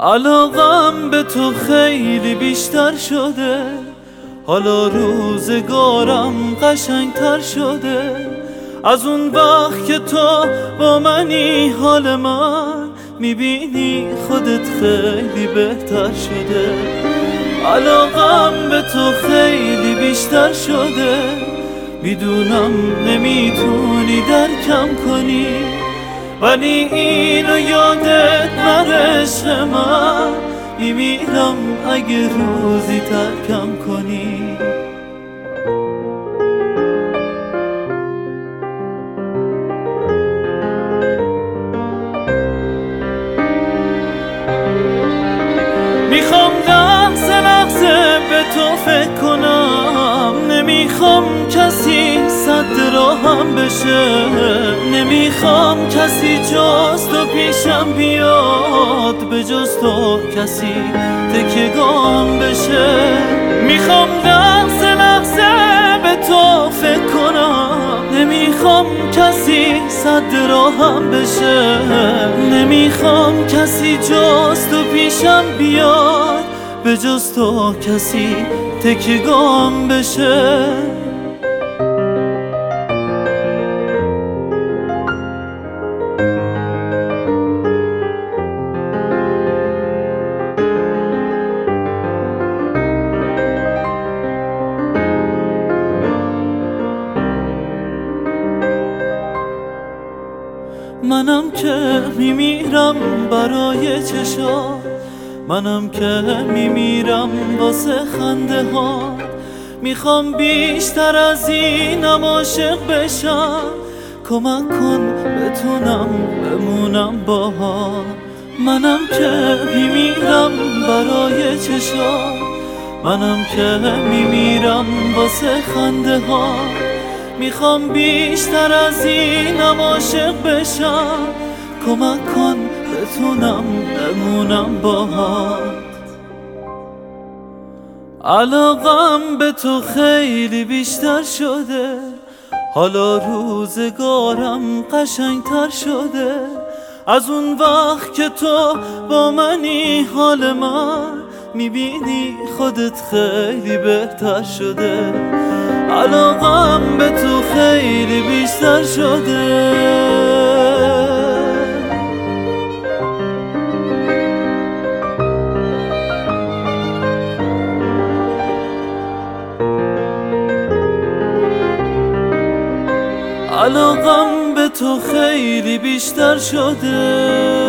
علاقم به تو خیلی بیشتر شده، حالا روزگارم قشنگتر شده. از اون وقت که تو با منی حال من میبینی خودت خیلی بهتر شده. علاقم به تو خیلی بیشتر شده، میدونم نمیتونی درکم کنی، ولی اینو یادت نره عشق من، میمیرم اگه روزی ترکم کنی. میخوام لحظه به تو فکر کنم، نمیخوام کسی صد راهم بشه، نمیخوام کسی جز تو پیشم بیاد، به جز تو کسی تکیه‌گام بشه. میخوام لحظه به تو فکر کنم، نمیخوام کسی صد راهم بشه، نمیخوام کسی جز تو پیشم بیاد، به جز تو کسی تکیه‌گام بشه. منم که میمیرم برای چشات، منم که میمیرم واسه خنده ها. میخوام بیشتر از اینم عاشق بشم، کمک کن بتونم بمونم باهات. منم که میمیرم برای چشات، منم که میمیرم واسه خنده ها. میخوام بیشتر از اینم عاشق بشم، کمک کن بتونم بمونم باهات. علاقم به تو خیلی بیشتر شده، حالا روزگارم قشنگتر شده. از اون وقت که تو با منی حال من میبینی خودت خیلی بهتر شده. علاقم به تو خیلی بیشتر شده. علاقم به تو خیلی بیشتر شده.